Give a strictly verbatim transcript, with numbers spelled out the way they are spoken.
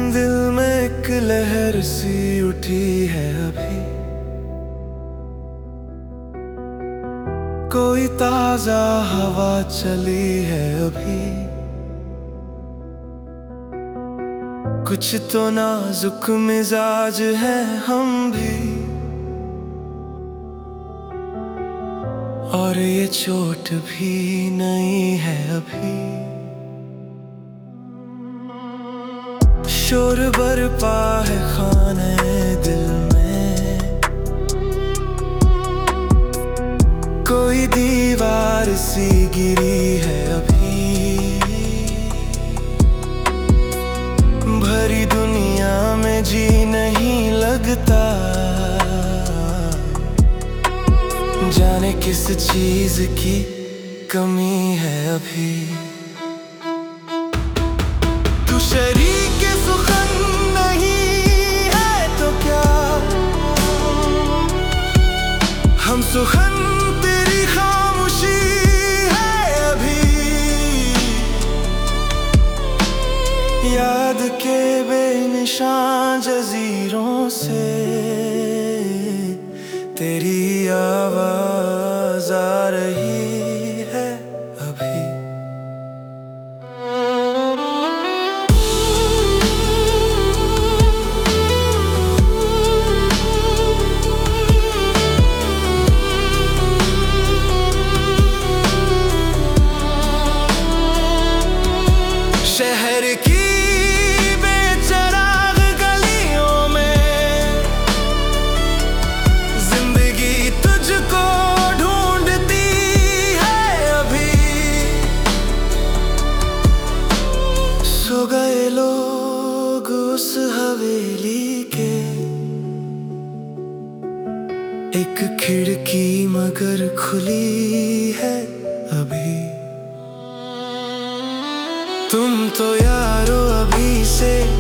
दिल में एक लहर सी उठी है अभी, कोई ताजा हवा चली है अभी। कुछ तो नाजुक मिजाज है हम भी, और ये चोट भी नहीं है अभी। शोर बरपा है खाने दिल में, कोई दीवार सी गिरी है अभी। भरी दुनिया में जी नहीं लगता, जाने किस चीज की कमी है अभी। तू शरीक सुखन नहीं है तो क्या, हम सुखन तेरी खामोशी है अभी। याद के बेनिशान जजीरों से तेरी आवाज आ रही है अभी। शहर की सो गए लोग उस हवेली के, एक खिड़की मगर खुली है अभी। तुम तो यारो अभी से